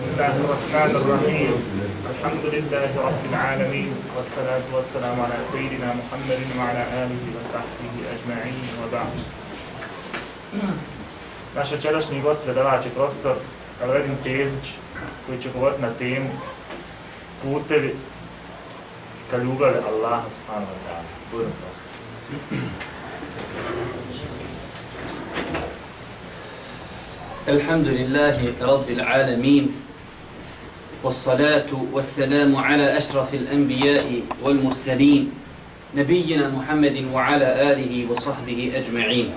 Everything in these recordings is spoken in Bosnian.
الله الرحمن الرحيم الحمد لله رب العالمين والصلاة والسلام على سيدنا محمد وعلى آله وصحبه أجمعين وبعد. Naš večerašnji gost, predavač i profesor Alvedin Tezić, koji će govoriti na temu putevi ka ljubavi Allaha subhanahu wa ta'ala. Budem profesor. الحمد لله رب العالمين والصلاة والسلام على أشرف الأنبياء والمرسلين نبينا محمد وعلى آله وصحبه أجمعين.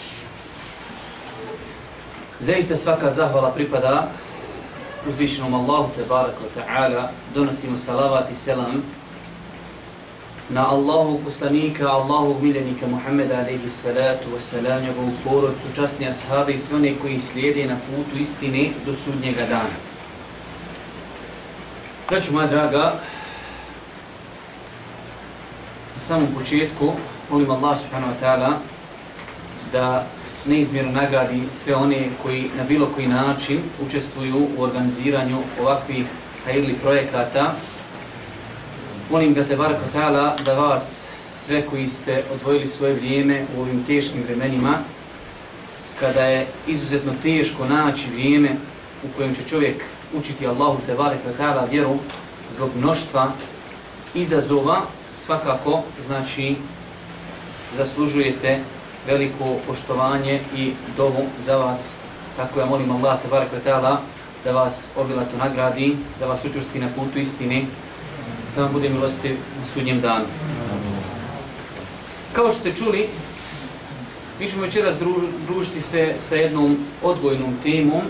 Zaista svaka zahvala pripada uzvišenom Allahu tebaraka wa ta'ala. Donosimo salavat i selam na Allahu poslanika, Allahu miljenika Muhammeda alejhi salatu wassalam, njegovu porodcu, časni ashabe i sve one koji slijede na putu istine do sudnjega dana. Braćo moja draga, na samom početku molim Allah subhanahu wa ta'ala da neizmjerno nagradi sve one koji na bilo koji način učestvuju u organiziranju ovakvih hajirli projekata. Molim ga tebaraka ta'ala da vas sve koji ste odvojili svoje vrijeme u ovim teškim vremenima, kada je izuzetno teško naći vrijeme u kojem će čovjek učiti Allahu tebaraka ta'ala vjeru zbog mnoštva izazova, svakako znači zaslužujete veliko poštovanje i dovu za vas. Tako ja molim Allah tebaraka ta'ala da vas obilato nagradi, da vas učvrsti na putu istine, da vam bude milostiv na sudnjem danu. Kao što ste čuli, mi ćemo večeras družiti se sa jednom odgojnom temom,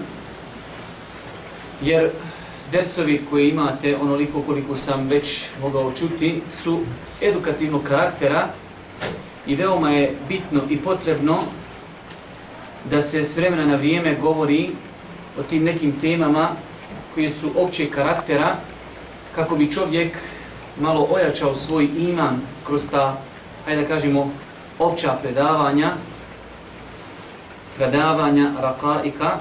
jer dersovi koje imate, onoliko koliko sam već mogao čuti, su edukativnog karaktera i veoma je bitno i potrebno da se s vremena na vrijeme govori o tim nekim temama koje su općeg karaktera, kako bi čovjek malo ojačao svoj iman kroz ta, hajde da kažemo, opća predavanja rakaika,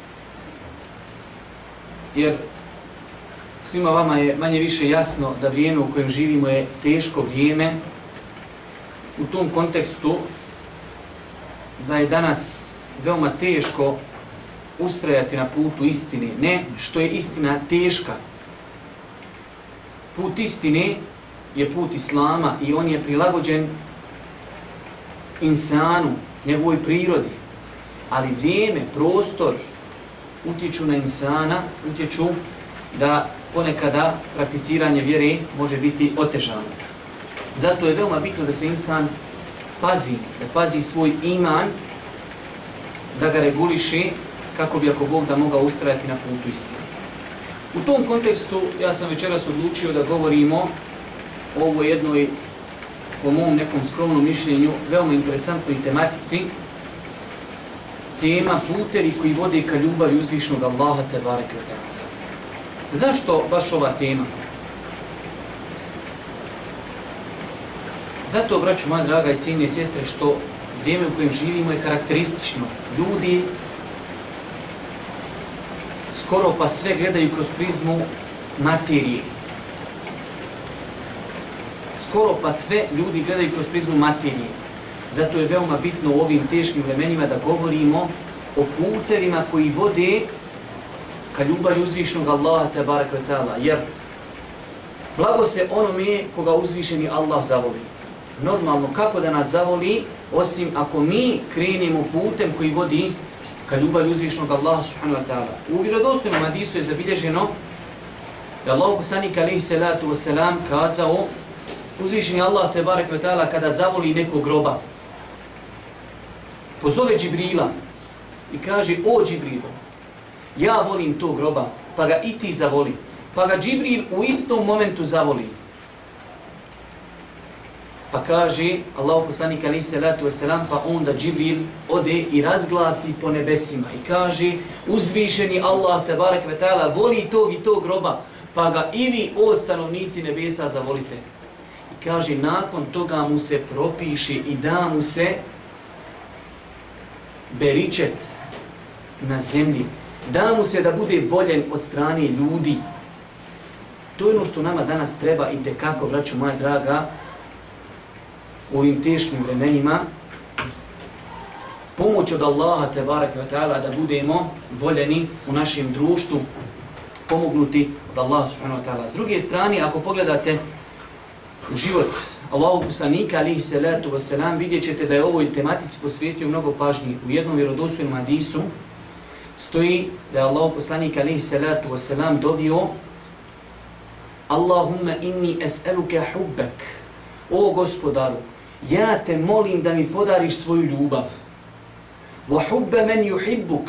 jer svima vama je manje više jasno da vrijeme u kojem živimo je teško vrijeme. U tom kontekstu da je danas veoma teško ustrajati na putu istine, ne što je istina teška. Put istine je put Islama i on je prilagođen insanu, njegovoj prirodi. Ali vrijeme, prostor utječu na insana, utječu da ponekada prakticiranje vjere može biti otežano. Zato je veoma bitno da se insan pazi, da pazi svoj iman, da ga reguliše kako bi ako Bog da mogao ustrajati na putu istine. U tom kontekstu ja sam večeras odlučio da govorimo o ovoj jednoj, po mom nekom skromnom mišljenju, veoma interesantnoj tematici. Tema putevi koji vode ka ljubavi uzvišnog Allaha tebareke ve ta'ala. Zašto baš ova tema? Zato, braćo moja draga i cijenjene sestre, što vrijeme u kojem živimo je karakteristično. Ljudi skoro pa sve gledaju kroz prizmu materije. Skoro pa sve ljudi gledaju kroz prizmu materije. Zato je veoma bitno u ovim teškim vremenima da govorimo o putevima koji vode ka ljubavi uzvišenog Allaha tebareke ve ta'ala. Jer blago se onome koga uzvišeni Allah zavoli. Normalno, kako da nas zavoli, osim ako mi krenemo putem koji vodi ka ljubavi uzvišenog Allaha subhanahu wa ta'ala. U vjerodostojnom hadisu je zabilježeno da Allahu poslanik alejhi salatu vesselam kazao, uzvišeni Allah tebareke ve ta'ala kada zavoli nekog groba, pozove Džibrila i kaže: o Džibrilu, ja volim tog groba, pa ga i ti zavoli. Pa ga Džibril u istom momentu zavoli. Pa kaže Allahu poslanik alejhi salatu vesselam, pa onda Džibril ode i razglasi po nebesima i kaže: uzvišeni Allah tebareke ve ta'ala voli tog i tog groba, pa ga i vi, o stanovnici nebesa, zavolite. I kaže, nakon toga mu se propiše i da mu se beričet na zemlji, Da mu se da bude voljen od strane ljudi. To je ono što nama danas treba i tekako, braćo moja draga, u ovim teškim vremenima. Pomoć od Allaha tebareke ve ta'ala da budemo voljeni u našem društvu, pomognuti od Allaha subhanahu wa ta'ala. S druge strane, ako pogledate u život Allahu poslanika alihi salatu wasalam, vidjet ćete da je ovoj tematici posvetio mnogo pažnji. U jednom vjerodostojnom hadisu stoji da je Allahu poslanik alihi salatu wasalam dovio: Allahumma inni es'aluka hubbak. O gospodaru, ja te molim da mi podariš svoju ljubav. Wa hubba man yuhibbuk.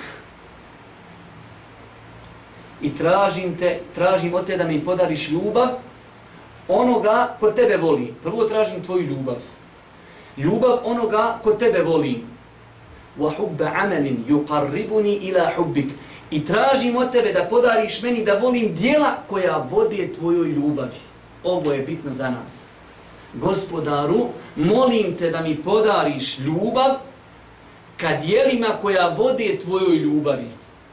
I tražim od te da mi podariš ljubav onoga ko tebe voli. Prvo tražim tvoju ljubav. Ljubav onoga ko tebe voli. Wa hubba amalin yuqarribuni ila hubbik. I tražim od tebe da podariš meni da volim djela koja vode tvojoj ljubavi. Ovo je bitno za nas. Gospodaru, molim te da mi podariš ljubav ka djelima koja vode tvojoj ljubavi.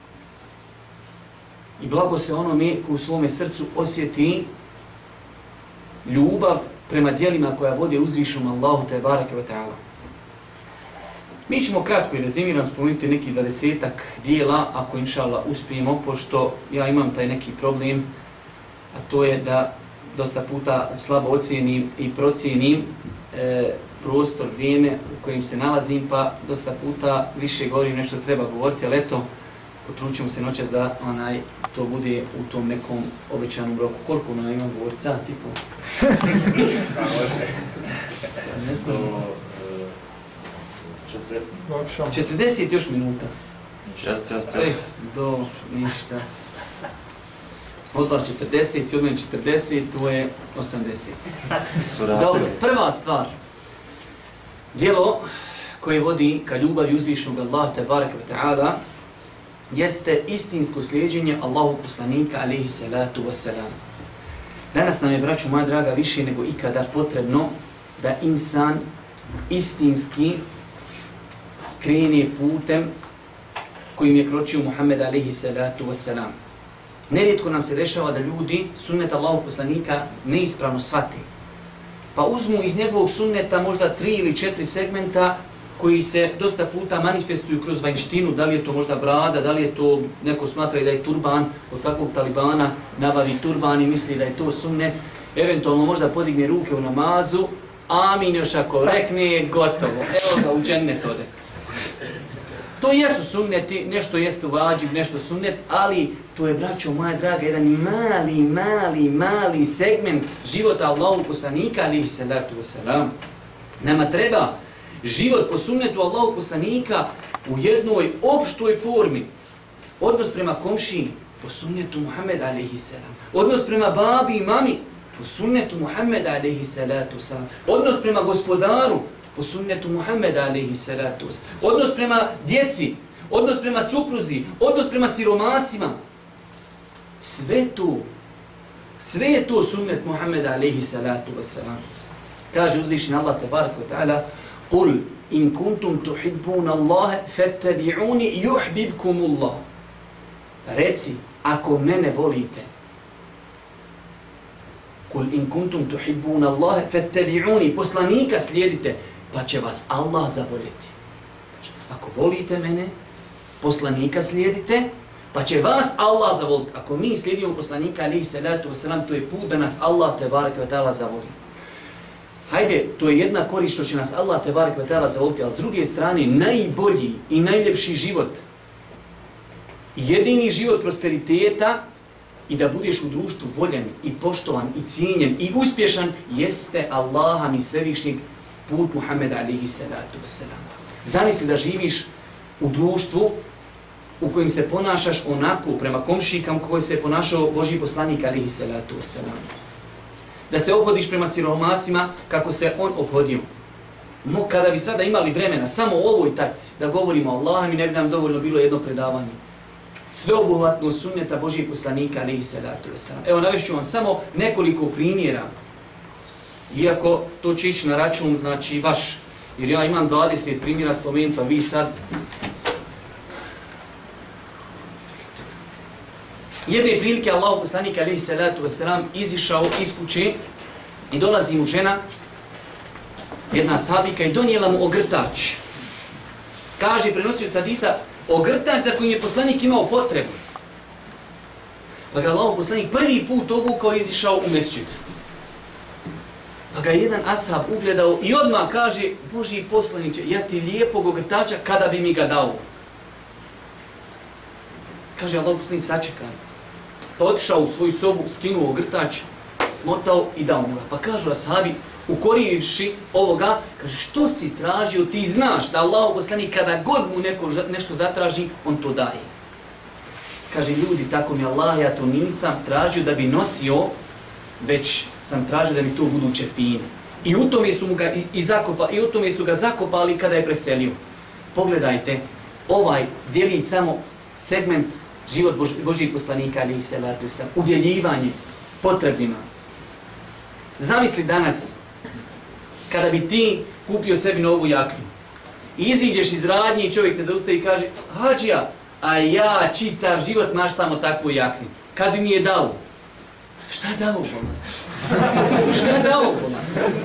I blago se onome ko u svome srcu osjeti ljubav prema djelima koja vode uzvišenom Allahu tebareke ve ta'ala. Mi ćemo kratko i rezimirano spomenuti neki 20-ak dijela, ako inšallah uspijemo, pošto ja imam taj neki problem, a to je da dosta puta slabo ocijenim i procijenim prostor, vrijeme u kojim se nalazim, pa dosta puta više govorim nešto treba govoriti, ali eto, potručimo se noćas da to bude u tom nekom obećanom roku. Koliko nam imam govoriti? Sat i pol? Ne znam. 40 još minuta. Do ništa. Od vas 40 i od mene 40, to je 80. Dobro, prva stvar. Djelo koje vodi ka ljubavi uzvišenog Allaha tebareke ve ta'ala jeste istinsko slijeđenje Allahu poslanika alejhi salatu vesselam. Danas nam je, braćo moja draga, više nego ikada potrebno da insan istinski krene putem kojim je kročio Muhammed alejhi salatu vesselam. Nerijetko nam se dešava da ljudi sunnet Allahu poslanika neispravno shvate. Pa uzmu iz njegovog sunneta možda 3 ili 4 segmenta koji se dosta puta manifestuju kroz vanjštinu, da li je to možda brada, da li je to, neko smatra da je turban, od kakvog talibana nabavi turban i misli da je to sunnet, eventualno možda podigne ruke u namazu, amin još ako rekne, gotovo, evo ga u džennet ode. To jesu sunneti, nešto jeste vađiv, nešto sunnet, ali to je, braćo moja draga, jedan mali segment života Allahu poslanika, alejhi salatu vesselam. Nama treba život po sunnetu Allahu poslanika u jednoj opštoj formi. Odnos prema komšiji po sunnetu Muhammeda alejhi selam. Odnos prema babi i mami po sunnetu Muhammeda alejhi salatu vesselam. Odnos prema gospodaru po sunnetu Muhammeda alejhi salatu vesselam. Odnos prema djeci, odnos prema supruzi, odnos prema siromasima. Sve je to sunnet Muhammeda alejhi salatu vesselam. Kaže uzvišeni Allah tebareke ve ta'ala: "Qul in kuntum tuhibbuna Allaha fattabi'uni yuhibbukumullah." Reci, ako mene volite. "Qul in kuntum tuhibbuna Allaha fattabi'uni." Poslanika slijedite, pa će vas Allah zavoljeti. Kaže, ako volite mene, poslanika slijedite, pa će vas Allah zavoliti. Ako mi slijedimo poslanika alejhi salatu vesselam, to je put da nas Allah tebareke ve ta'ala zavoli. Hajde, to je jedna korist što će nas Allah tebareke ve ta'ala zavoliti, ali s druge strane najbolji i najljepši život, jedini život prosperiteta i da budeš u društvu voljen i poštovan i cijenjen i uspješan jeste Allaha mi svevišnjeg put Muhammeda alejhi salatu vesselam. Zamisli da živiš u društvu u kojem se ponašaš onako prema komšijkama koji se ponašao Božji poslanik alejhi salatu vesselam. Da se obhodiš prema siromasima kako se on obhodio. No, kada bi sada imali vremena samo o ovoj tačci da govorimo o Allahu, mi ne bi nam dovoljno bilo jedno predavanje. Sveobuhvatno sunneta Božjeg poslanika alejhi salatu vesselam. Evo navešću vam samo nekoliko primjera. Iako to će ići na račun, znači vaš, jer ja imam 20 primjera spomenuti, a vi sad Jedne prilike Allahu poslanik alejhi salatu vesselam izišao iz kuće i dolazi mu žena, jedna sahabika, i donijela mu ogrtač. Kaže prenosioc hadisa, ogrtač za kojim je poslanik imao potrebu. Pa ga Allahu poslanik prvi put obukao i izišao u mesdžid. Pa ga jedan ashab ugledao i odmah kaže, Božji poslaniče, ja ti lijepog ogrtača kada bi mi ga dao. Kaže Allahu poslanik, sačekaj. Pa otišao u svoju sobu, skinuo ogrtač, smotao i dao mu ga. Pa kažu ashabi, ukorivši ovoga, kaže, što si tražio, ti znaš da Allahu poslanik kada god mu nešto zatraži, on to daje. Kaže, ljudi, tako mi Allah, ja to nisam tražio da bi nosio, već sam tražio da mi to budu čefine. I u tome su mu ga i u tome su ga zakopali kada je preselio. Pogledajte, ovaj djelić samo segment život Božjih poslanika, alejhi salatu vesselam, udjeljivanje potrebnima. Zamisli danas, kada bi ti kupio sebi novu jaknu, iziđeš iz radnje i čovjek te zaustavi i kaže, Hadžija, a ja čitav život maštamo takvu jaknu. Kad bi mi je dao? Šta dao bolan? Šta dao bolan?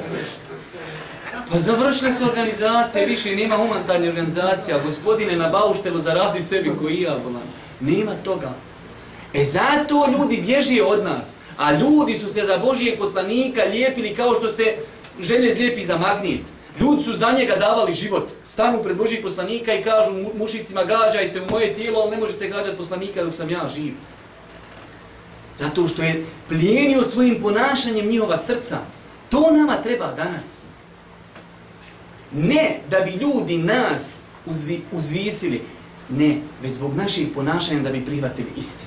Pa završile su organizacije, više nema humanitarnih organizacija. Gospodine, na bauštelu zaradi sebi koji ja bolan. Nema toga. Zato ljudi bježe od nas. A ljudi su se za Božijeg poslanika lijepili kao što se želje zlijepi za magnet. Ljudi su za njega davali život. Stanu pred Božijeg poslanika i kažu mušicima, gađajte u moje tijelo, ali ne možete gađati poslanika dok sam ja živ. Zato što je plijenio svojim ponašanjem njihova srca. To nama treba danas. Ne da bi ljudi nas uzvisili. Ne, već zbog naših ponašanja da bi prihvatili istinu.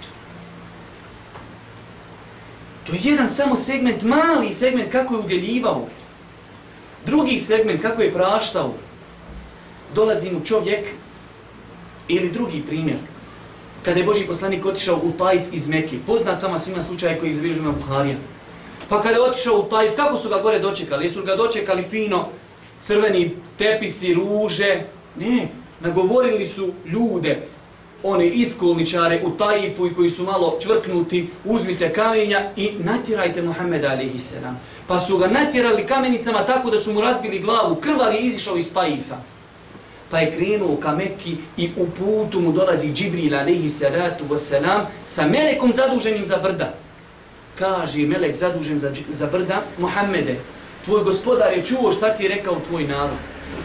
To je jedan samo segment, mali segment kako je udjeljivao. Drugi segment kako je praštao. Dolazi mu čovjek, ili drugi primjer. Kada je Božji poslanik otišao u Taif iz Mekke, poznat tamo svima slučaje koji izvrižu na Buharija. Pa kada je otišao u Taif, kako su ga gore dočekali? Jesu ga dočekali fino, crveni tepisi, ruže? Ne, nagovorili su ljude, one iskolničare u Taifu i koji su malo čvrknuti, uzmite kamenja i natjerajte Muhammeda alejhi selam. Pa su ga natjerali kamenicama tako da su mu razbili glavu, krvar je izišao iz Taifa. Pa je krenuo ka Mekki i u putu mu dolazi Džibril alejhi salatu wassalam sa melekom zaduženim za brda. Kaže melek zadužen za brda, Muhammede, tvoj gospodar je čuo šta ti je rekao tvoj narod.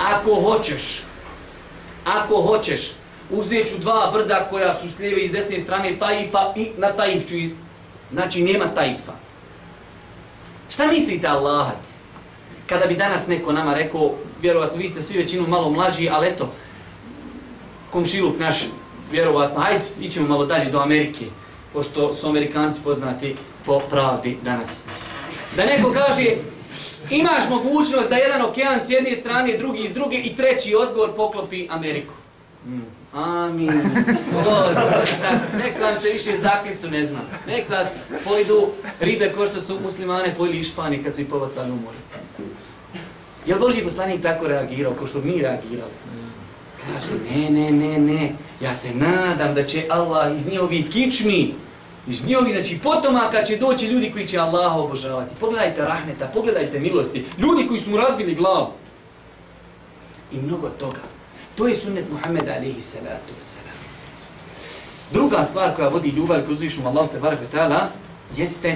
Ako hoćeš, uzet ću dva brda koja su s lijeve i s desne strane Taifa i na Taif ću, znači nema Taifa. Šta mislite Allahat? Kada bi danas neko nama rekao, vjerovatno vi ste svi većinu malo mlađi, ali eto, komšiluk naš, vjerovatno, hajde, ićemo malo dalje do Amerike, pošto su Amerikanci poznati po pravdi danas. Da neko kaže, imaš mogućnost da jedan okean s jedne strane, drugi s druge i treći ozgor poklopi Ameriku. Amin. Nek nam se više zaklicu ne zna. Nek nas pojdu ribe ko što su muslimane pojeli i Španije kad su ih povacali u more. Je li Božji poslanik tako reagirao kao što mi reagirali? Kaže, ne. Ja se nadam da će Allah iz njihovih kičmi, iz njihovih, znači potomaka će doći ljudi koji će Allaha obožavati. Pogledajte rahmeta, pogledajte milosti. Ljudi koji su mu razbili glavu. I mnogo toga. To je sunnet Muhammeda alejhi salatu vesselam. Druga stvar koja vodi ljubav k uzvišenom Allahu te barek ve taala jeste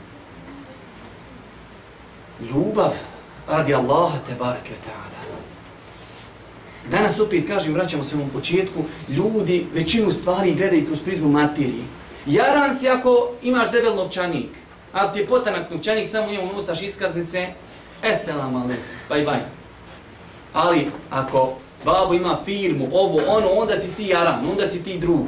ljubav radi Allaha te barek ve taala. Danas opet kažem, vraćamo se u početku, ljudi većinu stvari gledaju kroz prizmu materije. Jaran si ako imaš debel novčanik, ako ti je potanak novčanik, samo u njemu nosaš iskaznice, selam alejkum, bye bye. Ali ako babo ima firmu, ovo, ono, onda si ti jaran, onda si ti drug.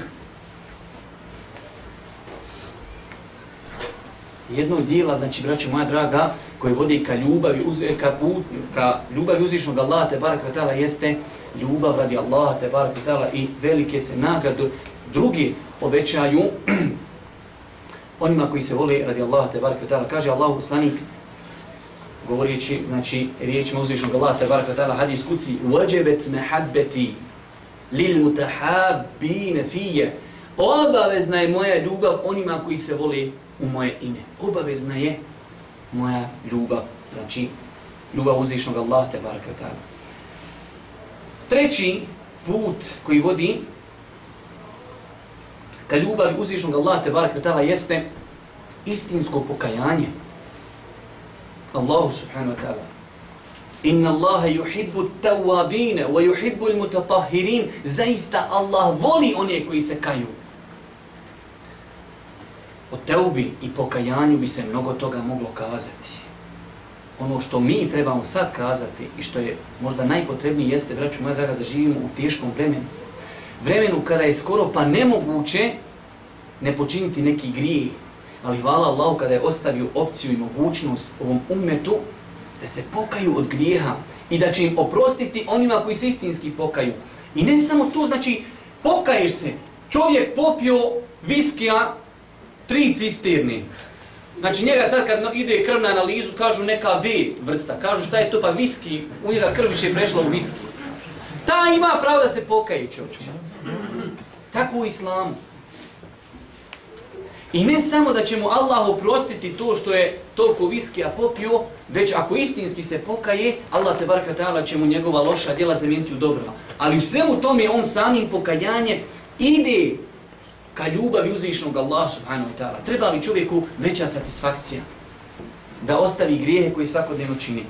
Jedno dijela, znači, braćo moja draga, koje vodi ka ljubavi, ka ljubavi uzvišnog Allaha te barek ve taala jeste ljubav radi Allaha te barek ve taala i velike se nagrade drugi obećaju onima koji se vole radi Allaha te barek ve taala. Kaže Allahu poslanik, govoreći, znači, riječima uzvišnog Allaha te barek ve taala, hadis kuci, wajibat mahabbati lil mutahabbin fiyya Obavezna je moja ljubav onima koji se vole u moje ime. Obavezna je moja ljubav. Znači, ljubav uzvišnog Allaha te baraka wa ta'ala. Treći put koji vodi ka ljubavi uzvišnog Allaha te baraka wa ta'ala jeste istinsko pokajanje. Allahu subhanahu wa ta'ala. Inna Allaha yuhibbu at-tawwabin wa yuhibbu al-mutatahhirin. Zaista Allah voli one koji se kaju. O teubi i pokajanju bi se mnogo toga moglo kazati. Ono što mi trebamo sad kazati i što je možda najpotrebnije jeste, braćo moja draga, da živimo u teškom vremenu. Vremenu kada je skoro pa nemoguće ne počiniti neki grijeh. Ali hvala Allahu kada je ostavio opciju i mogućnost ovom ummetu da se pokaju od grijeha i da će im oprostiti onima koji se istinski pokaju. I ne samo to, znači pokaješ se. Čovjek popio viskija 3 cisterne. Znači njega sad kad ide krv na analizu kažu neka V vrsta. Kažu šta je to, pa viski, u njega krv više je prešla u viski. Ta ima pravo da se pokaje, čovječe. Tako u islamu. I ne samo da će mu Allah oprostiti to što je toliko viskija popio, već ako istinski se pokaje, Allah te baraka ta'ala će mu njegova loša djela zamijeniti u dobrova. Ali u svemu tome on samim pokajanjem ide ka ljubavi uzvišnog Allaha subhanahu wa ta'ala. Treba li čovjeku veća satisfakcija da ostavi grijehe koji svakodnevno čini?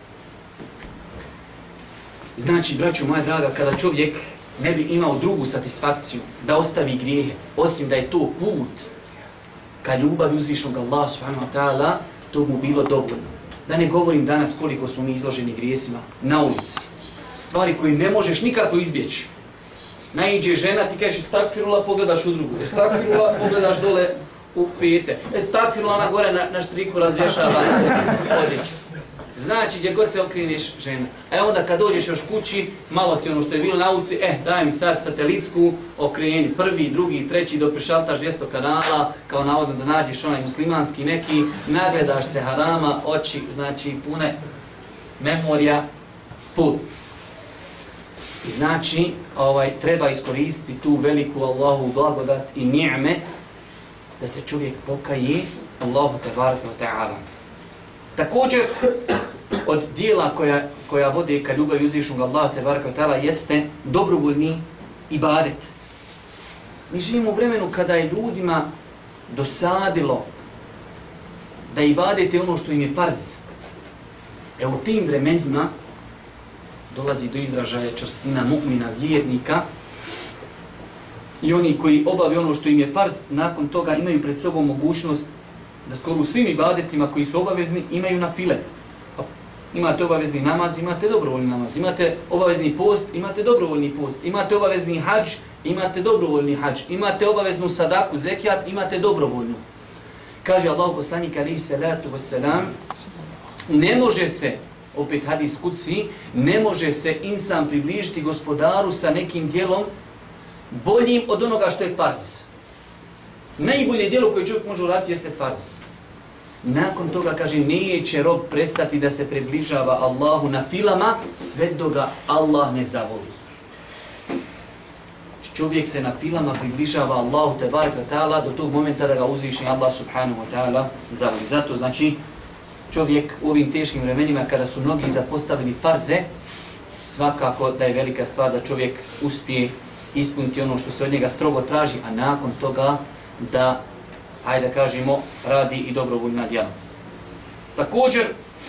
Znači, braćo moja draga, kada čovjek ne bi imao drugu satisfakciju da ostavi grijehe, osim da je to put ka ljubavi uzvišnog Allaha subhanahu wa ta'ala, to mu bilo dovoljno. Da ne govorim danas koliko su mi izloženi grijesima na ulici. Stvari koje ne možeš nikako izbjeći. Naiđe žena, ti kažeš estakfirullah, pogledaš u drugu. Estakfirullah, pogledaš dole u pete. Estakfirullah, ona gore na štriku razvješava odjeću. Znači, gdje god se okreneš žena. A onda kad dođeš još kući, malo ti ono što je bilo na ulici, daj mi sad satelitsku, okreni prvi, drugi, treći, dok prešaltaš 200 kanala, kao navodno da nađeš onaj muslimanski neki, nagledaš se harama, oči, znači pune memorija, full. I znači, treba iskoristiti tu veliku Allahu blagodat i ni'met da se čovjek pokaje Allahu tebareke ve ta'ala. Također, od dijela koja vode ka ljubavi uzvišnog Allaha tebareke ve ta'ala jeste dobrovoljni ibadet. Mi živimo u vremenu kada je ljudima dosadilo da ibadet je ono što im je farz. U tim vremenima dolazi do izražaja čvrstina mu'mina, vjernika, i oni koji obave ono što im je farz, nakon toga imaju pred sobom mogućnost da skoro u svim ibadetima koji su obavezni imaju na file. Imate obavezni namaz, imate dobrovoljni namaz, imate obavezni post, imate dobrovoljni post, imate obavezni hadž, imate dobrovoljni hadž, imate obaveznu sadaku, zekijat, imate dobrovoljnu. Kaže Allahu poslanik alejhi salatu vesselam, ne može se, opet hadis kudsi, ne može se insan približiti gospodaru sa nekim djelom boljim od onoga što je farz. Najbolje djelo koje čovjek može uraditi jeste farz. Nakon toga, kaže, neće rob prestati da se približava Allahu na filama sve dok ga Allah ne zavoli. Čovjek se na filama približava Allahu tebareke ve ta'ala do tog momenta da ga uzviši Allah subhanahu wa ta'ala zavoli. Zato znači čovjek u ovim teškim vremenima kada su mnogi zapostavili farze, svakako da je velika stvar da čovjek uspije ispuniti ono što se od njega strogo traži, a nakon toga da, hajde da kažemo, radi i dobrovoljna djela. Također,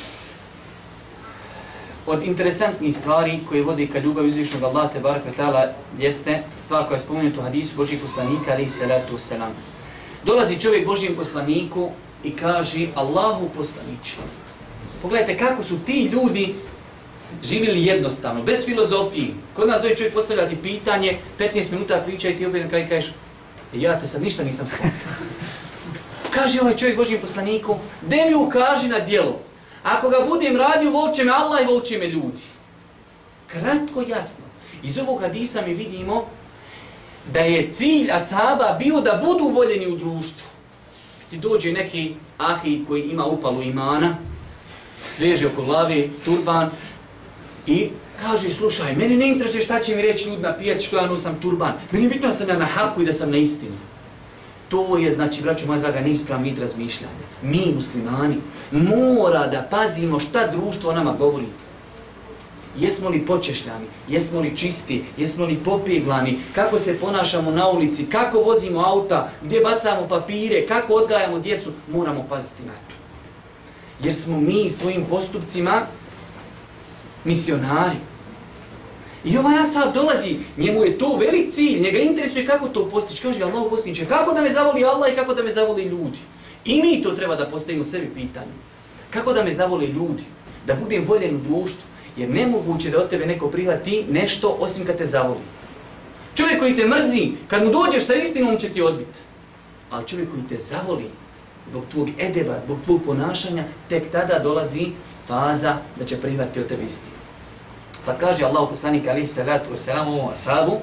od interesantnih stvari koje vode ka ljubavi uzvišnog Allaha tebareke ve ta'ala jeste stvar koja je spomenuta u hadisu Božijeg poslanika alejhi salatu vesselam. Dolazi čovjek Božijem poslaniku i kaže: Allahu poslaniče, pogledajte kako su ti ljudi živjeli jednostavno, bez filozofije. Kod nas dođe čovjek postavljati pitanje, 15 minuta priča i ti opet na kraju kažeš: ja te sad ništa nisam shvatio. Kaže ovaj čovjek Božijem poslaniku: de mi ukaži na djelo. Ako ga budem radio, volit će me Allah i volit će me ljudi. Kratko, jasno. Iz ovog hadisa mi vidimo da je cilj ashaba bio da budu voljeni u društvu. Ti dođe neki ahi koji ima upalu imana, sveže oko glave, turban, I kaže, slušaj, meni ne interesuje šta će mi reći ljudi na pijaci što ja nosam turban. Meni je bitno da sam ja na haku i da sam na istini. To je, znači, braćo moja draga, neispravan vid razmišljanja. Mi, muslimani, mora da pazimo šta društvo nama govori. Jesmo li počešljani, jesmo li čisti, jesmo li popeglani, kako se ponašamo na ulici, kako vozimo auta, gdje bacamo papire, kako odgajamo djecu, moramo paziti na to. Jer smo mi svojim postupcima misionari. I ovaj ashab dolazi, njemu je to velik cilj, njega interesuje kako to postići. Kaže, Allahu poslaniče, kako da me zavoli Allah i kako da me zavoli ljudi. I mi to treba da postavimo sebi pitanje. Kako da me zavoli ljudi, da budem voljen u društvu. Jer nemoguće da od tebe neko prihvati nešto osim kad te zavoli. Čovjek koji te mrzi, kad mu dođeš sa istinom će ti odbiti. Ali čovjek koji te zavoli, zbog tvog edeba, zbog tvog ponašanja, tek tada dolazi faza da će prihvatiti od tebe istinu. Pa kaže Allahu poslanik alejhi salatu vesselam ovom ashabu: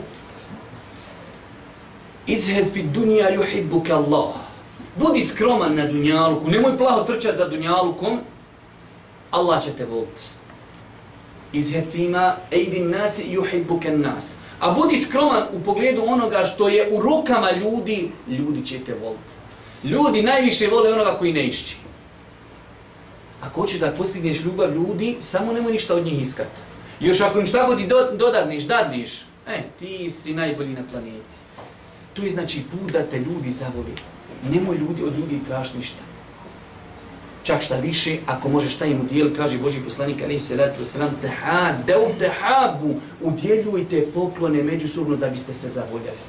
Izhed fi dunja yuhibbuka Allah. Budi skroman na dunjaluku, nemoj plaho trčati za dunjalukom, Allah će te voliti. Izhed fima ejdin nasi yuhibbuka nas. A budi skroman u pogledu onoga što je u rukama ljudi, ljudi će te voliti. Ljudi najviše vole onoga koji ne išči. Ako hoćeš da postigneš ljubav ljudi, samo nemoj ništa od njih iskati. Još ako im šta god dodarniš, dadniš, ti si najbolji na planeti. To je znači put da te ljudi zavoli. Nemoj ljudi od ljudi traži ništa. Čak šta više, ako možeš šta im udjeli, kaže Božji poslanik alejhi salatu vesselam, tehabu, udjeljujte poklone međusobno da biste se zavoljali.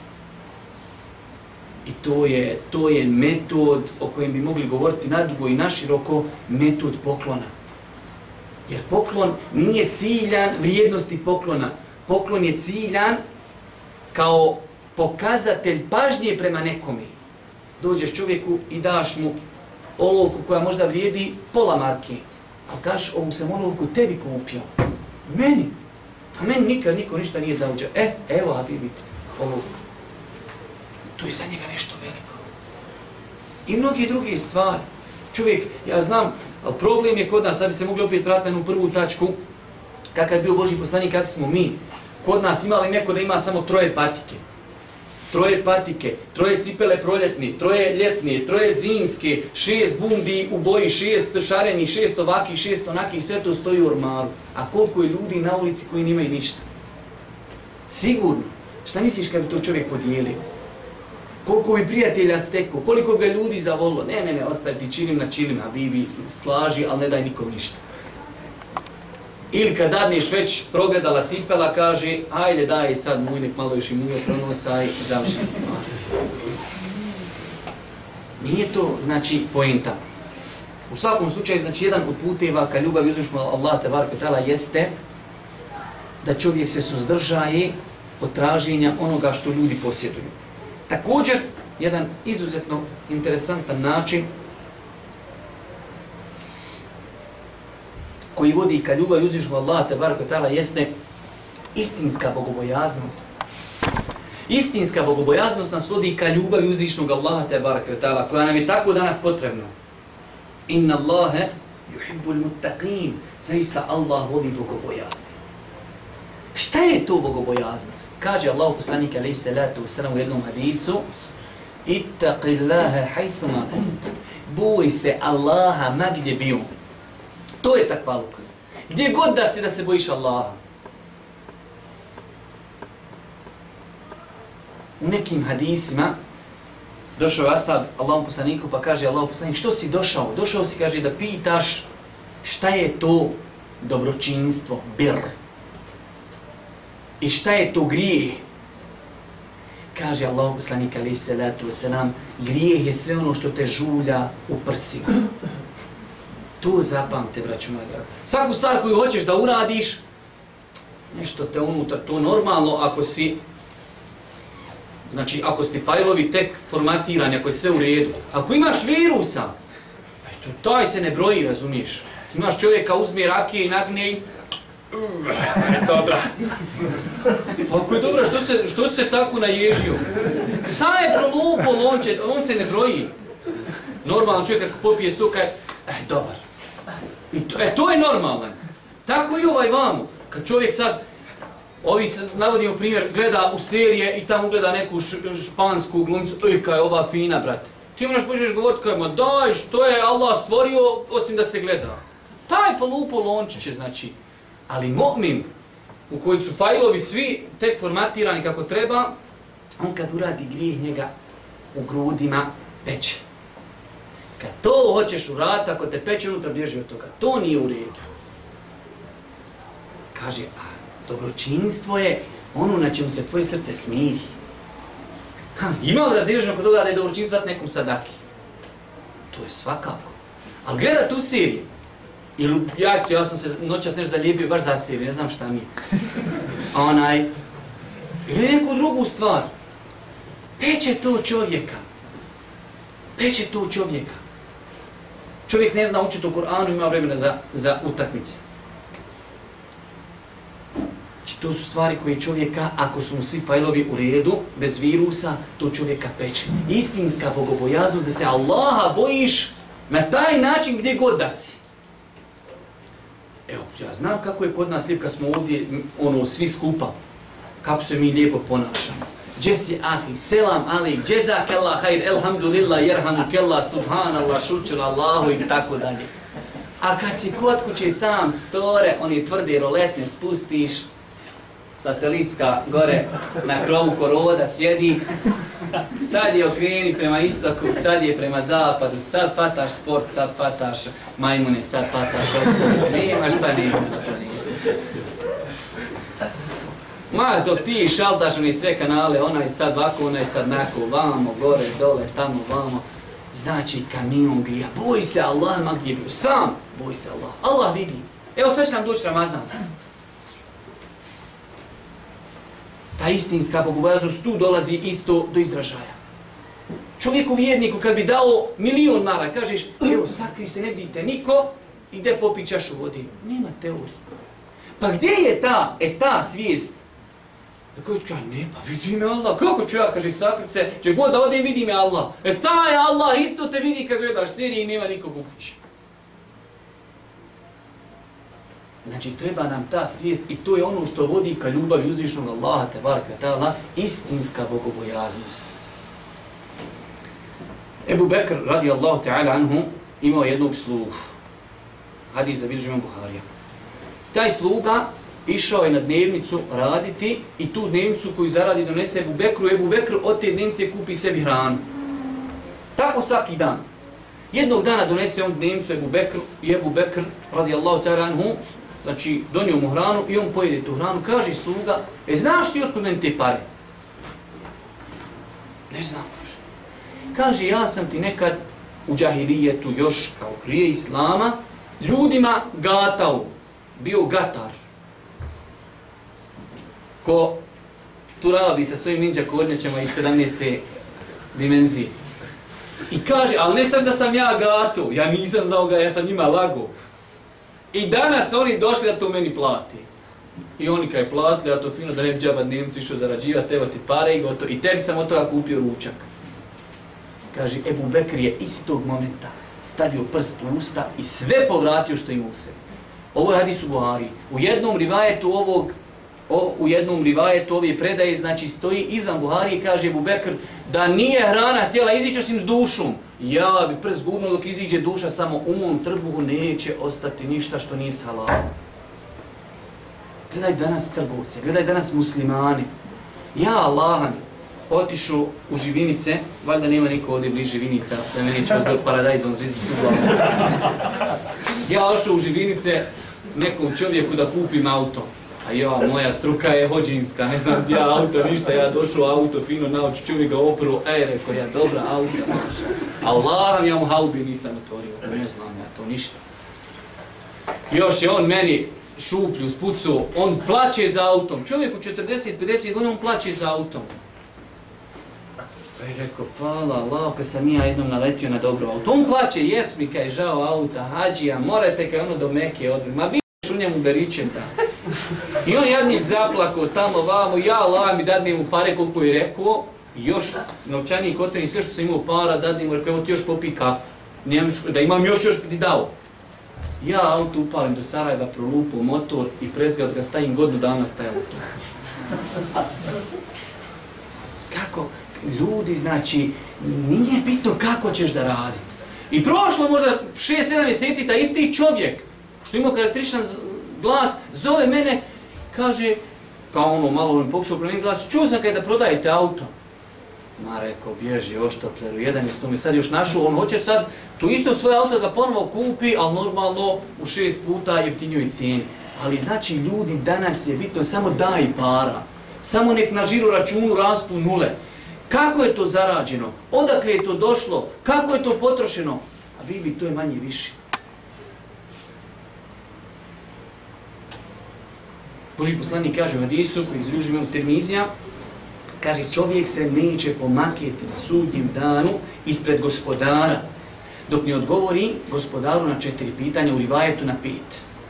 I to je metod o kojem bi mogli govoriti nadugo i naširoko, metod poklona. Jer poklon nije ciljan vrijednosti poklona. Poklon je ciljan kao pokazatelj pažnje prema nekome. Dođeš čovjeku i daš mu olovku koja možda vrijedi pola marke. A kažeš, ovu sam olovku tebi kupio. Meni. A meni nikad niko ništa nije dao. Evo, a vidite, olovku. To je za njega nešto veliko. I mnogi druge stvari. Čovjek, ja znam, ali problem je kod nas, sad bi se mogli opet vratiti na prvu tačku, kakav je bio Božji poslanik, kakvi smo mi. Kod nas imali neko da ima samo 3 patike. 3 patike, 3 cipele proljetni, 3 ljetne, 3 zimske, 6 bundi u boji, 6 šarenih, 6 ovakih, 6 onakih, sve to stoji u ormaru. A koliko je ljudi na ulici koji nemaju ništa? Sigurno. Šta misliš kad bi to čovjek podijelio? Koliko bi prijatelja stekao, koliko ga ljudi zavolilo? Ne, ostaje ti čilim na čilim, habibi, slaži, ali ne daj nikom ništa. Ili kad dadneš već progledala cipela, kaže, ajde daj sad muj, nek malo još i mujo pronosaj, završen stvar. Nije to, znači, poenta. U svakom slučaju, znači, jedan od puteva ka ljubavi uzvišnog Allah tebareke ve taala jeste da čovjek se suzdržaje od traženja onoga što ljudi posjeduju. Također, jedan izuzetno interesantan način koji vodi ka ljubavi uzvišnog Allaha tebareke ve taala jeste istinska bogobojaznost. Istinska bogobojaznost nas vodi ka ljubavi uzvišnog Allaha tebareke ve taala, koja nam je tako danas potrebna. Inna Allahe yuhibbul muttaqin. Zaista Allah voli bogobojaznost. Šta je to bogobojaznost? Kaže Allahu poslanik alejhi salatu vesselam u jednom hadisu: Ittaqillaha haythuma kunt. Boj se Allaha ma gdje bio. To je takvaluk. Gdje god da se bojiš Allaha. U nekim hadisima došao ashab Allahom poslaniku pa kaže Allahom poslanik: što si došao? Došao si, kaže, da pitaš šta je to dobročinstvo, bir. I šta je to grijeh? Kaže Allahom poslanik alejhi salatu vesselam: grijeh je sve ono što te žulja u prsima. To zapamte, braćo moja draga. Svaku stvar koju hoćeš da uradiš, nešto te unutar, to normalno ako si, znači ako si fajlovi tek formatirani, ako je sve u redu. Ako imaš virusa, taj se ne broji, razumiješ. Ti imaš čovjeka, uzme rakije i nagne i dobra. Ako je dobra, što se tako naježio? Taj je prolupol, on se ne broji. Normalan čovjek ako popije soka, dobar. To je normalan. Tako i ovaj vamo. kad čovjek sad, navodimo primjer, gleda u serije i tamo gleda neku špansku glumcu, kaj je ova fina, brate. Ti moraš počneš govoriti kao, ma daj, što je Allah stvorio osim da se gleda. Taj pa lupo lončiće, znači. Ali mu'min, u kojim su fajlovi svi tek formatirani kako treba, on kad uradi grijeh njega u grudima peče. Kad to hoćeš uraditi, ako te peče unutra, bježi od toga. To nije u redu. Kaže, a dobročinstvo je ono na čemu se tvoje srce smiri. Ima li razilaženje kod toga da je dobročinstvo dati nekom sadaki? To je svakako. Ali gleda tu seriju. Ili ja sam se noćas nešto zalijepio baš za seriju, ne znam šta mi je. Ili neku drugu stvar. Peče to čovjeka. Peče to čovjeka. Čovjek ne zna učiti u Kur'anu, ima vremena za utakmice. Znači, to su stvari koje čovjeka, ako su mu svi fajlovi u redu, bez virusa, to čovjeka peče. Istinska bogobojaznost da se Allaha bojiš na taj način gdje god da si. Evo, ja znam kako je kod nas lijep kad smo ovdje, svi skupa, kako se mi lijepo ponašamo. Gdje si ahi, selam ali, džezak Allah, hajr, elhamdulillah, jerhamukellah, subhanallah, šučur Allahu i tako dalje. A kad si kod kuće sam store, oni tvrde roletne spustiš, satelitska gore na krovu koroda sjedi, sad je okreni prema istoku, sad je prema zapadu, sad fataš sport, sad fataš majmune, sad fataš ovo, nema šta nema, to nije. Ma dok ti šaldaš oni sve kanale, onaj sad ovako, onaj sad nako, vamo, gore, dole, tamo, vamo. Znači kamion grija, boj se Allah, ma gdje bio, sam boj se Allah, Allah vidi. Evo sad će nam doći Ramazan. Ta istinska bogobojaznost tu dolazi isto do izražaja. Čovjeku vjerniku kad bi dao 1.000.000 mara, kažeš, evo sakri se, ne vidite niko, ide popit čašu vode. Nema teorije. Pa gdje je ta svijest? Tako je kaže, ne, pa vidi me Allah, kako ću ja, kaže, sakrit se, če god da odem vidi me Allah. Taj Allah isto te vidi kad gledaš serije i nema nikog u kući. Znači, treba nam ta svijest i to je ono što vodi ka ljubavi uzvišnog Allaha, tebaraka ta'ala, istinska bogobojaznost. Ebu Bekr, radijallahu ta'ala anhu, imao jednog slugu. Hadis zabilježio Buharija. Taj sluga išao je na dnevnicu raditi i tu dnevnicu koju zaradi donese Ebu Bekru. Ebu Bekr od te dnevnice kupi sebi hranu. Tako svaki dan. Jednog dana donese on dnevnicu Ebu Bekru i Ebu Bekr, radijallahu ta'ala anhu, znači donio mu hranu i on pojede tu hranu. Kaže sluga, znaš ti otkud meni te pare? Ne znam, kaže. Kaže, ja sam ti nekad u džahilijetu još kao prije Islama ljudima gatao, bio gatar. Ko tu radi sa svojim ninja kornjačama iz 17. dimenzije. I kaže, ali ne sam da sam ja gato, ja nisam znao ga, ja sam njima lago. I danas oni došli da to meni plati. I oni kad je platili, ja to fino da ne bi džaba dnevnicu išao zarađivati, evo ti pare i gotovo. I tebi sam od toga kupio ručak. Kaže, Ebu Bekr je istog momenta stavio prst u usta i sve povratio što ima u sebi. Ovo je hadis u Buhari. U jednom rivajetu ove predaje, znači stoji izvan Buhari i kaže Ebu Bekr da nije hrana htjela izići osim s dušom. Ja bi prst gurnuo dok iziđe duša, samo u mom trbuhu neće ostati ništa što nije s halalom. Gledaj danas trgovce, gledaj danas muslimani. Ja Allahan otišao u Živinice, valjda nema niko ovdje bliži Živinica, da me neće odbor paradajzom zviziti u glavu. Ja ošao u Živinice nekom čovjeku da kupim auto. A ja, moja struka je hođinska, ne znam ti ja auto, ništa, ja došao auto, fino nauči, čovjek ga opro, rekao ja, dobra auto, maša. Allaham, ja mu haubi nisam otvorio, ne znam ja to ništa. Još je on meni šuplju spucao, on plaće za autom, čovjek u 40-50 godina on plaće za autom. Pa je rekao, hvala Allah, kad sam ja jednom naletio na dobro auto. On plaće, jes mi kaj žao auta, hađija, morate kaj ono do Meke odvijek, ma vidiš u njemu beričem tamo. I on jadnik zaplakao tamo vamo, ja Allah mi dadne mu pare koliko je rekao, i još novčanik otveni sve što sam imao para, dadne mu rekao, evo ti još popi kafu, da imam još ti dao. Ja auto upalim do Sarajeva, prolupao motor i prezgrad ga stavim godinu dana stajalo tu. Kako? Ljudi, znači, nije bitno kako ćeš zaraditi. I prošlo možda 6-7 mjeseci, ta isti čovjek, što ima karakterističan glas, zove mene, kaže, kao ono, malo mi pokušao promijeniti glas, čuo sam kada prodajete auto. Ma rekao, bježi oštopleru, jedan je mi sad još našao, on hoće sad tu isto svoje auto da ga ponovo kupi, ali normalno u 6 puta jeftinjoj cijeni. Ali znači ljudi, danas je bitno samo daj para, samo nek na žiro računu rastu nule. Kako je to zarađeno? Odakle je to došlo? Kako je to potrošeno? A vi to je manje više. Božji poslanik kaže u hadisu koji izbilježi imam Tirmizija, kaže čovjek se neće pomaketi na sudnjem danu ispred gospodara, dok ne odgovori gospodaru na 4 pitanja, u rivajetu na 5.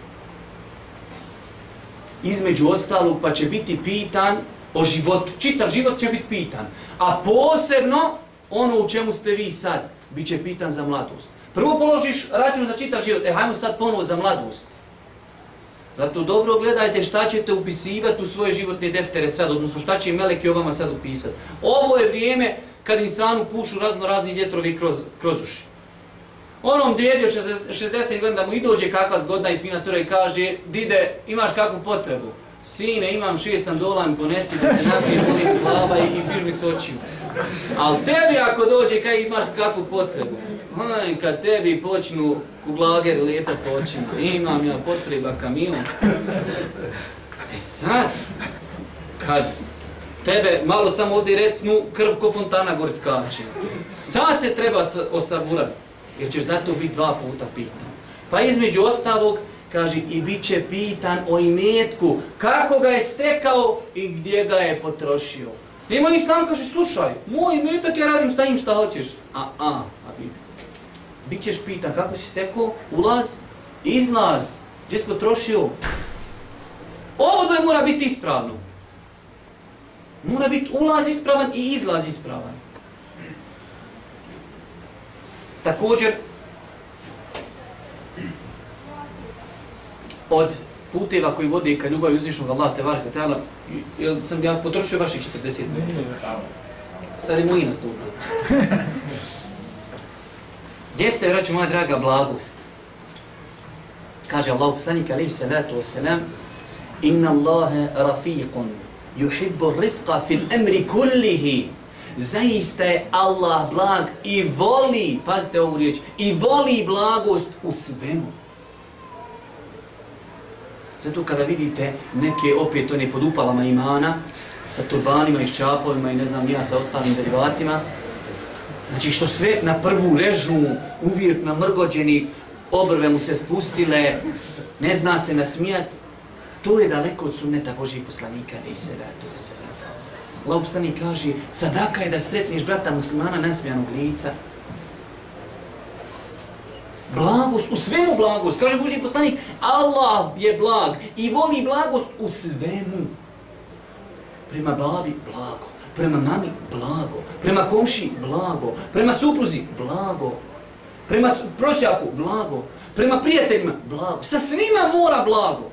Između ostalog pa će biti pitan o životu, čitav život će biti pitan, a posebno ono u čemu ste vi sad, bit će pitan za mladost. Prvo položiš račun za čitav život, hajmo sad ponovo za mladost. Zato dobro gledajte šta ćete upisivati u svoje životne deftere sad, odnosno šta će meleki o vama sad upisati. Ovo je vrijeme kad insanu pušu razni vjetrovi kroz uši. Onom djedi od 60 godina da mu i dođe kakva zgodna i fina cura i kaže, dide, imaš kakvu potrebu? Sine, imam 6 dola, mi ponesi da se napije, boli mi glava i piš mi s očima. Ali tebi ako dođe kaj imaš kakvu potrebu? Kad tebi počnu kuglager lijetat po očima, imam ja potreba kamion. Sad, kad tebe malo samo ovdje recnu, krv ko fontana gor skače. Sad se treba osaburati, jer ćeš zato biti 2 puta pitan. Pa između ostalog, kaže, i bit će pitan o imetku, kako ga je stekao i gdje ga je potrošio. Nema Islam, kaže, slušaj, moj imetak ja radim sa njim šta hoćeš. Bit ćeš pitan kako si stekao, ulaz, izlaz, gdje si potrošio. Ovo dvoje mora biti ispravno. Mora biti ulaz ispravan i izlaz ispravan. Također, od puteva koji vode ka ljubavi uzvišnog Allaha tebareke ve taala, jel sam ja potrošio vaših 40 minuta? Sad je moj nastupio. Jeste, braćo moja draga, blagost. Kaže Allah poslanik alejhi salatu vesselam: "Inna Allaha rafiqun yuhibbu ar-rifqa fil amri kullihi." Zaista je Allah blag i voli, pazite ovu riječ, i voli blagost u svemu. Zato kada vidite neke opet one pod upalama imana, sa turbanima i ščapovima i ne znam ja sa ostalim derivatima, znači što sve na prvu režu, uvijek namrgođeni, obrve mu se spustile, ne zna se nasmijat, to je daleko od sunneta Božjih poslanika, alejhi salatu vesselam. Allah poslanik kaže, sadaka je da sretneš brata muslimana nasmijanog lica. Blagost, u svemu blagost. Kaže Božji poslanik, Allah je blag i voli blagost u svemu. Prema babi, blago. Prema mami, blago. Prema komši, blago. Prema supruzi, blago. Prema prosjaku, blago. Prema prijateljima, blago. Sa svima mora blago.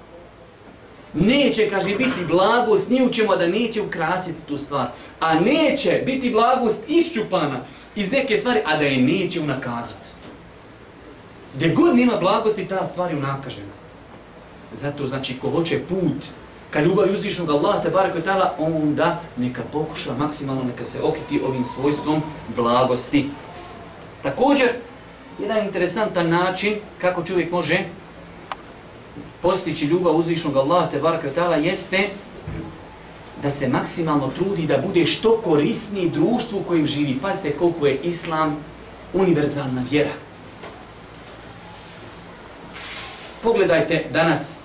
Neće, kaže, biti blagost ni u čemu da neće ukrasiti tu stvar. A neće biti blagost iščupana iz neke stvari, a da je neće unakazati. Gdje god nema blagosti, ta stvar je unakažena. Zato, znači, ko hoće put ka ljubavi uzvišnog Allaha tebareke ve taala, onda neka pokuša maksimalno, neka se okiti ovim svojstvom blagosti. Također, jedan interesantan način kako čovjek može postići ljubav uzvišnog Allaha tebareke ve taala jeste da se maksimalno trudi da bude što korisniji društvu u kojem živi. Pazite koliko je Islam univerzalna vjera. Pogledajte danas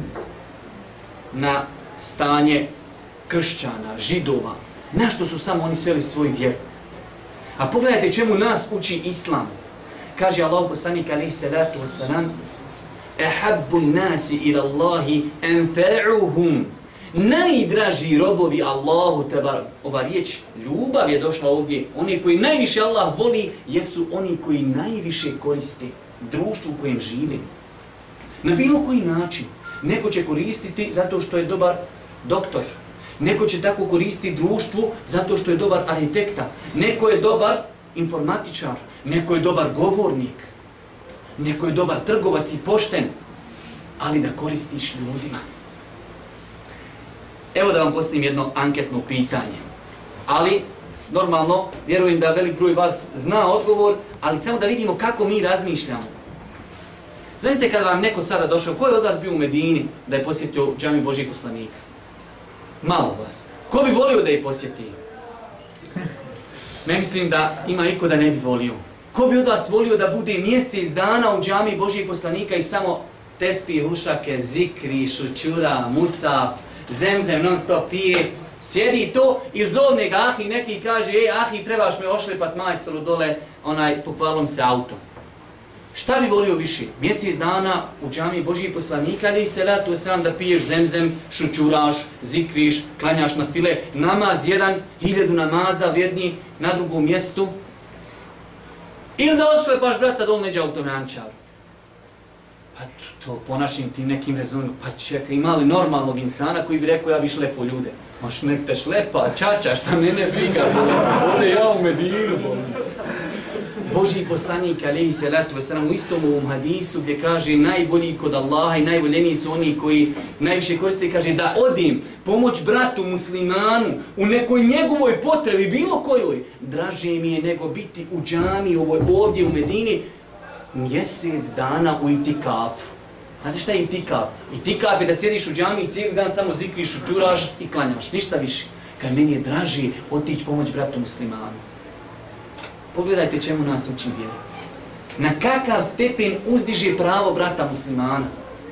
na stanje kršćana, židova, na što su samo oni sveli svoju vjeru. A pogledajte čemu nas uči Islam. Kaže Allah poslanik alejhi salatu vesselam: "Ahabbu an-nasi ila Allahi anfa'uhum." najdraži robovi Allahu, ova riječ ljubav je došla ovdje, oni koji najviše Allah voli, jesu oni koji najviše koriste društvu u kojem žive. Na bilo koji način. Neko će koristiti zato što je dobar doktor. Neko će tako koristiti društvu zato što je dobar arhitekta. Neko je dobar informatičar. Neko je dobar govornik. Neko je dobar trgovac i pošten. Ali da koristiš ljudima. Evo da vam postavim jedno anketno pitanje. Ali, normalno, vjerujem da velik broj vas zna odgovor, ali samo da vidimo kako mi razmišljamo. Znaете kada vam neko sada došao, ko je od vas bio u Medini da je posjetio džamiju Božjih poslanika? Malo vas. Ko bi volio da je posjeti? Ne mislim da ima iko da ne bi volio. Ko bi od vas volio da bude mjesec dana u džamiji Božjih poslanika i samo tespi, hušake, zikri, šučura, musaf, zemzem non stop pije, sjedi to ili zovne ga ahi neki i kaže ahi trebaš me ošlepat majstoru dole, pokvalom se auto. Šta bi volio više? Mjesec dana u džamiji Božjih poslanika ili selatu sam da piješ zemzem, šučuraš, zikriš, klanjaš na file, namaz 1000 namaza vjedni na drugom mjestu. Ili da odšlepaš brata dol neđe autonančar. Pa to po našim tim nekim rezonima, pa čekaj, ima li normalnog insana koji bi rekao ja bi šlepo ljude? Maš nek te šlepa, čača, šta mene briga, bole ja u Medinu, bole. Božji poslanik, alejhi salatu vesselam, u istom ovom hadisu gdje kaže najbolji kod Allaha i najvoljeniji su oni koji najviše koriste i kaže da odim pomoć bratu muslimanu u nekoj njegovoj potrebi, bilo kojoj, draže mi je nego biti u džami ovdje u Medini mjesec dana u itikafu. Znate šta je itikaf? Itikaf je da sjediš u džami i cijeli dan samo zikriš, čuraš i klanjaš, ništa više. Kad meni je draži otići pomoć bratu muslimanu. Pogledajte čemu nas uči vjera. Na kakav stepen uzdiže pravo brata muslimana.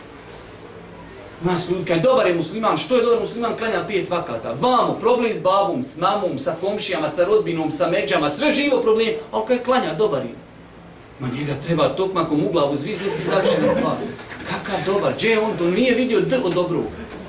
Nas ljudi, kad dobar je musliman, što je dobar musliman, klanja 5 vakata. Vamo, problem s babom, s mamom, sa komšijama, sa rodbinom, sa međama, sve živo problem, ali kad klanja, dobar je. Ma njega treba tokmakom u glavu zviznuti i završena stvar. Kakav dobar, gdje je on to nije vidio d od dobrog.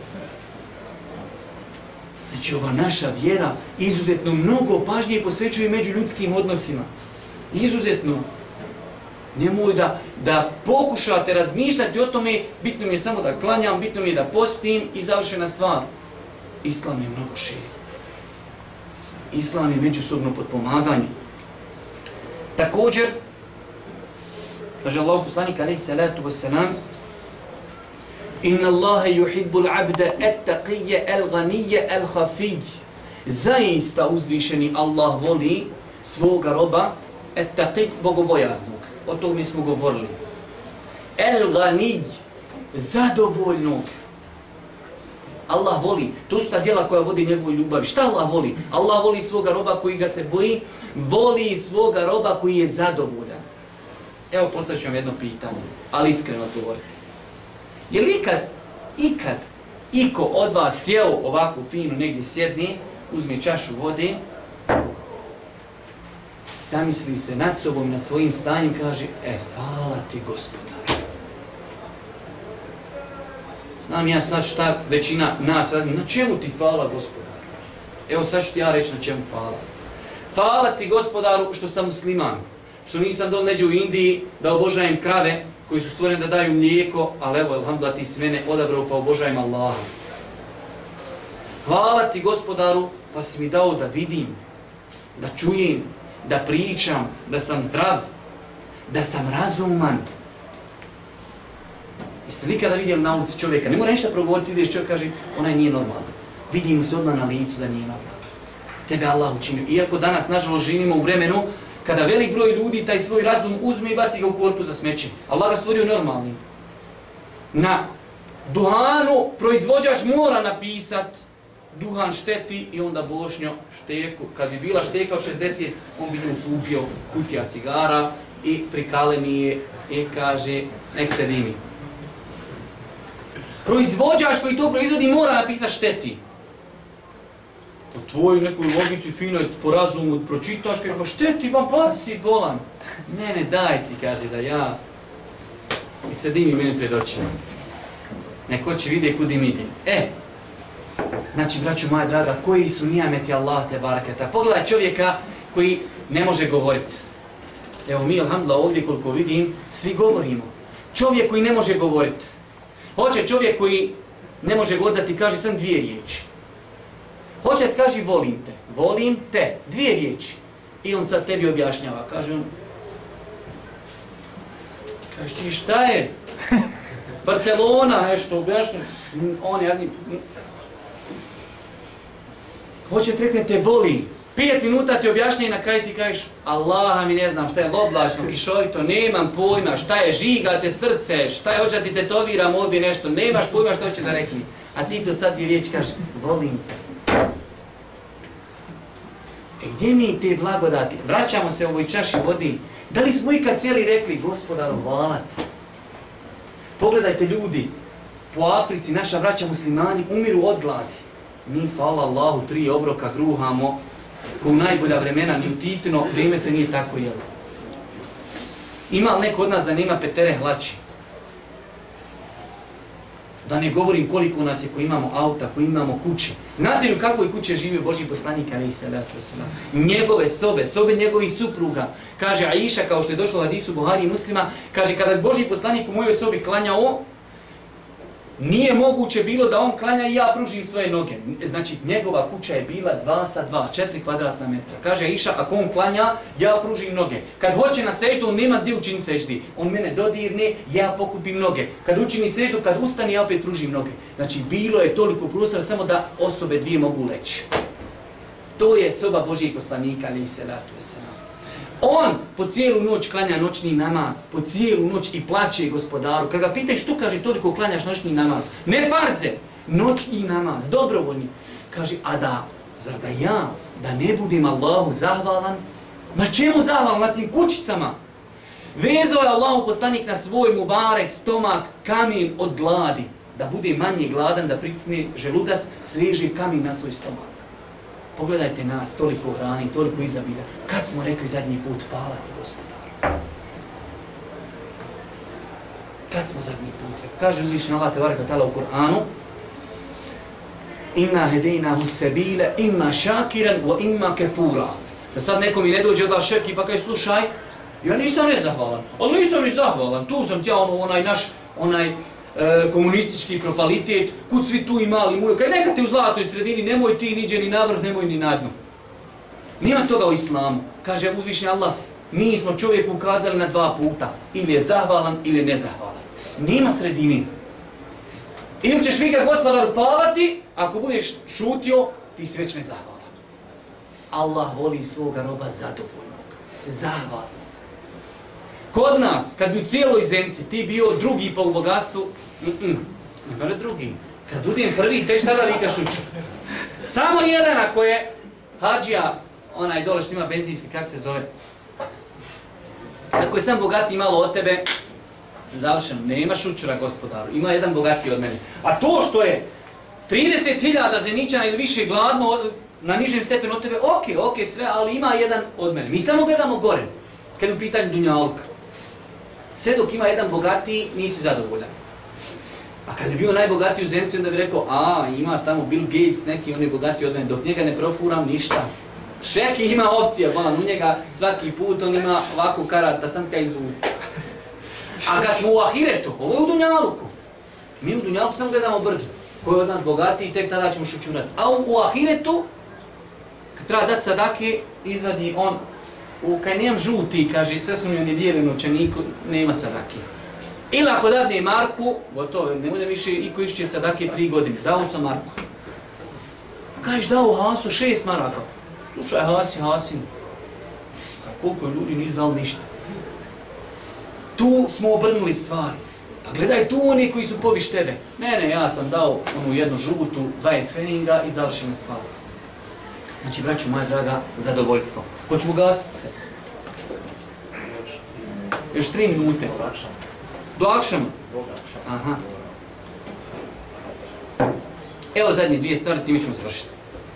Znači ova naša vjera izuzetno mnogo pažnje posvećuje među ljudskim odnosima. Izuzetno. Nemoj da pokušate razmišljati o tome, bitno mi je samo da klanjam, bitno mi je da postim i završena stvar. Islam je mnogo širi. Islam je međusobno potpomaganje. Također, kaže Allah poslanik alejhi salatu vesselam, Inna Allahe yuhibbul abda at-taqiyya al-ghaniyya al-khafiyy. Zaista uzvišeni Allah voli svoga roba at-taqi, bogobojaznog. O tom mi smo govorili. Al-ghaniy, zadovoljnog. Allah voli. To su ta djela koja vodi njegovoj ljubavi. Šta Allah voli? Allah voli svoga roba koji ga se boji, voli svoga roba koji je zadovoljan. Evo postavit ću vam jedno pitanje, ali iskreno odgovorite. Je li ikad iko od vas sjeo ovako fino negdje sjedni, uzme čašu vode, zamisli se nad sobom, nad svojim stanjem, kaže hvala ti Gospodaru. Znam ja sad šta većina nas radi, na čemu ti hvala Gospodaru? Evo sad ću ti ja reći na čemu hvala. Hvala ti Gospodaru što sam musliman, što nisam dol neđe u Indiji da obožajem krave, koji su stvoreni da daju mlijeko, ali evo, alhamdulillah, ti si mene odabrao pa obožajem Allaha. Hvala ti Gospodaru, pa si mi dao da vidim, da čujem, da pričam, da sam zdrav, da sam razuman. Jeste li nikada vidjeli na ulici čovjeka? Ne mora ništa progovoriti, ideš čovjek kaže, onaj nije normalan. Vidi mu se odmah na licu da nije normalan. Tebe Allah učinio. Iako danas, nažalost, živimo u vremenu kada velik broj ljudi taj svoj razum uzme i baci ga u korpu za smeće. Allah ga stvorio normalnim. Na duhanu proizvođač mora napisat duhan šteti i onda bošnjo šteku. Kad bi bila šteka od 60, on bi nju kupio kutija cigara i prikale mi je i kaže nek se dimi. Proizvođač koji to proizvodi mora napisat šteti. Po tvojoj nekoj logici fino po razumu pročitaš, kaže, pa šteti vam, pa si bolan. Ne, daj ti, kaže, da ja... Nek se dimi meni pred očima. Neko će vidje kudim idem. Znači, braćo moja draga, koji su nijameti Allah te barakata. Pogledaj čovjeka koji ne može govoriti. Evo mi, alhamdulillah, ovdje koliko vidim, svi govorimo. Čovjek koji ne može govoriti. Hoće čovjek koji ne može govoriti da ti kaže sam 2 riječi. Hoće da kaži volim te, 2 riječi. I on sad tebi objašnjava, kaže on, kaže ti šta je? Barcelona, nešto objašnjava. On je, hoće ti rekne te volim. 5 minuta ti objašnja i na kraju ti kažeš Allaha mi ne znam šta je oblačno, kišovito, nemam pojma, šta je žigate srce, šta je hoće da ti tetoviram ovdje nešto, nemaš pojma što hoće da rekni. A ti to sad 2 riječi kažeš, volim te. Gdje mi te blagodati? Vraćamo se u ovoj čaši vodi. Da li smo ikad cijeli rekli, Gospodaru, hvala ti. Pogledajte ljudi, po Africi naša braća muslimani umiru od gladi. Mi, hvala Allahu, 3 obroka kruhamo, ko u najbolja vremena, ni u Titino vrijeme se nije tako jelo. Ima li neko od nas da nema petere hlači? Da ne govorim koliko nas je, ko imamo auta, ko imamo kuće. Znate li u kakvoj kuće živio Božji poslanik, alejhi salatu vesselam? Njegove sobe njegovih supruga. Kaže Aisha, kao što je došlo u hadisu Buhari i Muslima, kaže kada bi Božji poslanik u mojoj sobi klanjao, nije moguće bilo da on klanja i ja pružim svoje noge. Znači, njegova kuća je bila 2 sa 2, 4 kvadratna metra. Kaže Aisha, ako on klanja, ja pružim noge. Kad hoće na seždu, on nema gdje učini seždi. On mene dodirne, ja pokupim noge. Kad učini seždu, kad ustane, ja opet pružim noge. Znači, bilo je toliko prostora samo da osobe 2 mogu leći. To je soba Božjeg poslanika, alejhi salatu vesselam. On po cijelu noć klanja noćni namaz, po cijelu noć i plaće Gospodaru. Kad ga pitaj što kaže toliko klanjaš noćni namaz? Ne farze, noćni namaz, dobrovoljni. Kaže, a zar da ja, da ne budem Allahu zahvalan? Na čemu zahvalan? Na tim kućicama. Vezao je Allahu poslanik na svoj mubarek stomak kamen od gladi. Da bude manje gladan, da pritisne želudac, sveže kamen na svoj stomak. Pogledajte nas, toliko hrani, toliko izabilja. Kad smo rekli zadnji put, hvala ti Gospodaru? Kad smo zadnji put rekli? Kaže uzvišen Allah tebareke ve taala u Kur'anu: Inna hedejnahu sebile, imma šakiran, wa imma kefura. Da sad neko mi ne dođe od vas šeki pa kaže, slušaj, ja nisam nezahvalan, ali nisam ni zahvalan, tu sam ti ja onaj naš, komunistički propalitet, kud svi tu i mali muju, kaj neka te u zlatoj sredini, nemoj ti niđe ni na vrh, nemoj ni na dnu. Nema toga u islamu. Kaže uzvišeni Allah, mi smo čovjeku ukazali na 2 puta, ili je zahvalan ili je nezahvalan. Nema sredini. Ili ćeš vi ga Gospodaru hvalati, ako budeš šutio, ti si već nezahvalan. Allah voli svoga roba zadovoljnog, zahvalnog. Kod nas, kad bi u cijeloj zemci ti bio drugi po bogatstvu, ne bare drugi. Kad budem prvi, te šta da vikaš uču? Samo jedan ako je hađija, onaj dole što ima benzinski, kak se zove? Ako je sam bogatiji malo od tebe, završeno, nema šućura Gospodaru, ima jedan bogatiji od mene. A to što je 30.000 zeničana ili više gladno na nižem stepenu od tebe, ok, sve, ali ima jedan od mene. Mi samo gledamo gore, kad je u pitanju dunjaluk. Sve dok ima jedan bogatiji, nisi zadovoljan. A kad je bio najbogatiji u zemci, onda bi rekao, ima tamo Bill Gates, neki, on je bogatiji od mene, dok njega ne profuram ništa. Šeki ima opcija, u njega svaki put on ima ovakvu karata, sam tka izvuci. A kad smo u ahiretu, ovo je u dunjaluku. Mi u dunjaluku samo gledamo brdo. Ko je od nas bogatiji, tek tada ćemo šućurati. A u ahiretu, kad treba dati sadake, izvadi on, kaj nemam žuti, kaže, sve su mi oni vjeri novčaniku, nema sadake. Ili ako dadne Marku, gotovo, ne bude više iko išće sadake 3 godine, dao sam Marku. Kažeš dao Hasu 6 maraka. Slušaj Hasin, koliko ljudi nisu dali ništa. Tu smo obrnuli stvari. Pa gledaj tu oni koji su poviš tebe. Ne, ja sam dao onu jednu žutu, 20 feninga i završena stvar. Znači, braću moja draga, zadovoljstvo. Hoćemo gasiti se? Još 3 minute. Do akšama? Aha. Evo zadnje 2 stvari, time ćemo završiti.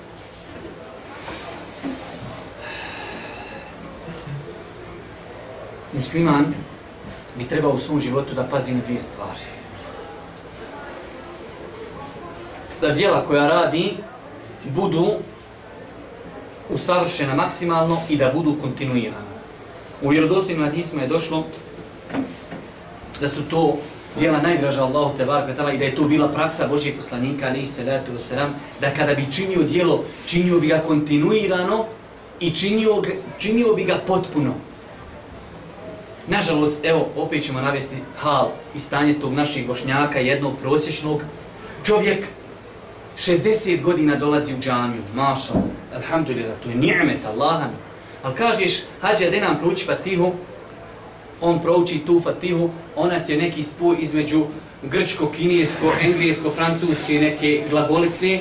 Musliman bi trebao u svom životu da pazi na 2 stvari. da djela koja radi budu usavršena maksimalno i da budu kontinuirana. U vjerodostojnim hadisima je došlo da su to djela najdraža Allahu tebareke ve taala i da je to bila praksa Božjeg poslanika alejhi salatu vesselam, da kada bi činio djelo, činio bi ga kontinuirano i činio bi ga potpuno. Nažalost, evo, opet ćemo navesti hal i stanje tog naših Bošnjaka, jednog prosječnog. Čovjek 60 godina dolazi u džamiju, maša, alhamdulillah, to je ni'met, Allaha mi. Ali kažeš, hađe, da nam prouči Fatihu, on prouči tu Fatihu, ona ti je neki spoj između grčko, kinesko, englesko, francuske neke glagolice,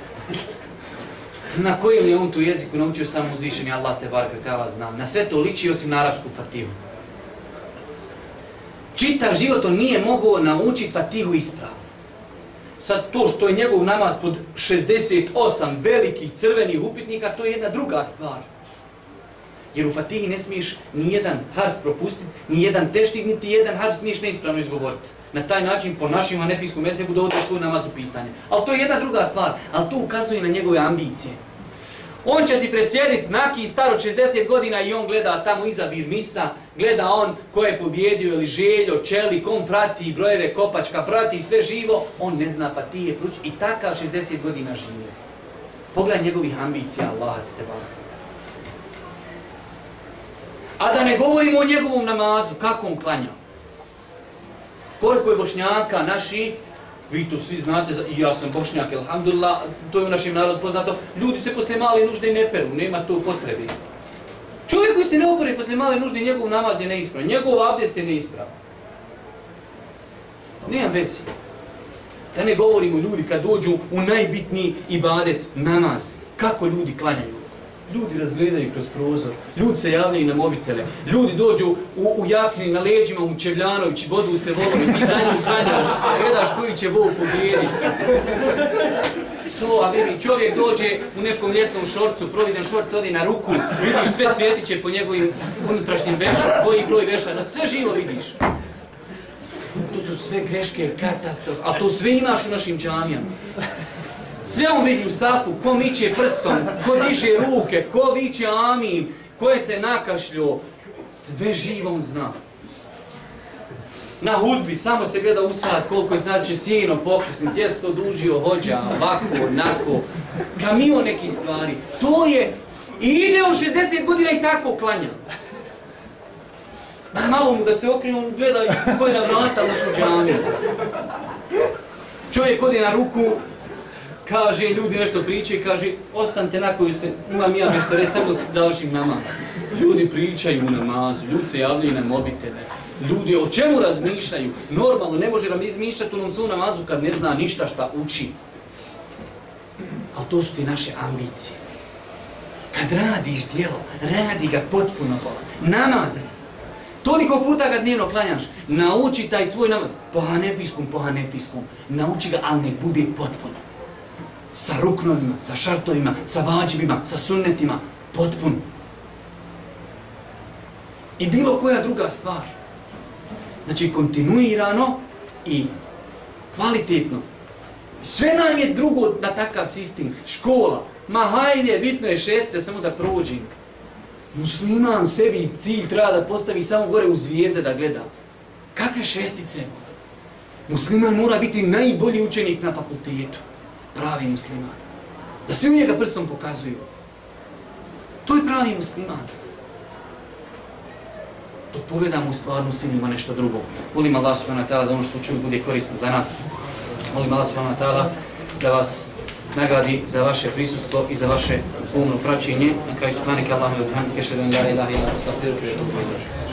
na kojem je on tu jeziku naučio samo uzvišeni Allah tebareke ve taala zna. Na sve to liči osim na arapsku Fatihu. Čitav život on nije mogao naučiti Fatihu ispravno. Sad to što je njegov namaz pod 68 velikih crvenih upitnika, to je jedna druga stvar. Jer u Fatihi ne smiješ ni jedan harf propustiti, ni jedan teštik, niti jedan harf smiješ neispravno izgovoriti. Na taj način po našim hanefijskom mezhebu dovodi svoj namaz u pitanje. Ali to je jedna druga stvar, ali to ukazuje na njegove ambicije. On će ti presjediti naki staro 60 godina i on gleda tamo izabir misa, gleda on ko je pobjedio ili Željo, Čelik, on prati brojeve Kopačka, prati sve živo, on ne zna Fatije pruč i takav 60 godina žive. Pogledaj njegovih ambicija, Allah te barek. A da ne govorimo o njegovom namazu, kako on klanja. Koliko je Bošnjaka naši, vi to svi znate, i ja sam Bošnjak, alhamdulillah, to je u našem narodu poznato, ljudi se posle male nužde ne peru, nema to potrebe. Čovjek koji se ne opere posle male nužde, njegov namaz je neispravan, njegov abdest je neispravan. Nema vezi. Da ne govorimo ljudi kad dođu u najbitniji ibadet, namaz, kako ljudi klanjaju. Ljudi razgledaju kroz prozor, ljudi se javljaju na mobitele, ljudi dođu u jakni na leđima u Čevljanović, bodu se volom i ti za njim klanjaš, gledaš koji će vol pobijediti. To, a vidi, čovjek dođe u nekom ljetnom šorcu, providen šorc odi na ruku, vidiš sve cvjetiće po njegovim unutrašnjim vešama, koji broj veša, na sve živo vidiš. To su sve greške, katastrofe, a to sve imaš u našim džamijama. Sve on vidi u safu, ko miče prstom, ko diže ruke, ko viče amin, ko je se nakašljio, sve živo on zna. Na hudbi samo se gleda usad koliko je znači sjeno pokresni, tjesto dužio, hođa, ovako, onako, kamion nekih stvari. To je, i ide on 60 godina i tako klanja. Malo mu da se okrije, on gleda ko je na vrata ušao džamiju. Čovjek ode na ruku, kaže, ljudi nešto pričaju, kaže, ostanite na koju ste, imam ja nešto reći, samo dok završim namaz. Ljudi pričaju u namazu, ljudi se javljaju na mobitele, ljudi o čemu razmišljaju? Normalno, ne može razmišljati u svom namazu kad ne zna ništa šta uči. Ali to su ti naše ambicije. Kad radiš djelo, radi ga potpuno bolan. Namaz. Toliko puta ga dnevno klanjaš, nauči taj svoj namaz, po hanefijskom, nauči ga, ali nek bude potpuno. Sa ruknovima, sa šartovima, sa vađibima, sa sunnetima, potpuno. I bilo koja druga stvar. Znači kontinuirano i kvalitetno. Sve nam je drugo na takav sistem. Škola, ma hajde, bitno je šestice, samo da prođi. Musliman sebi cilj treba da postavi samo gore u zvijezde da gleda. Kakve šestice? Musliman mora biti najbolji učenik na fakultetu. Pravi musliman. Da svi u njega prstom pokazuju. To je pravi musliman. Dok pogledamo u stvarnosti ima nešto drugo. Molim Allah subhanahu wa ta'ala da ono što čuju bude korisno za nas. Molim Allah subhanahu wa ta'ala da vas nagradi za vaše prisustvo i za vaše umno praćenje. Na kraju subhanaka Allahumma wa bihamdika ashhadu an la ilaha illa anta astaghfiruka wa atubu ilayk.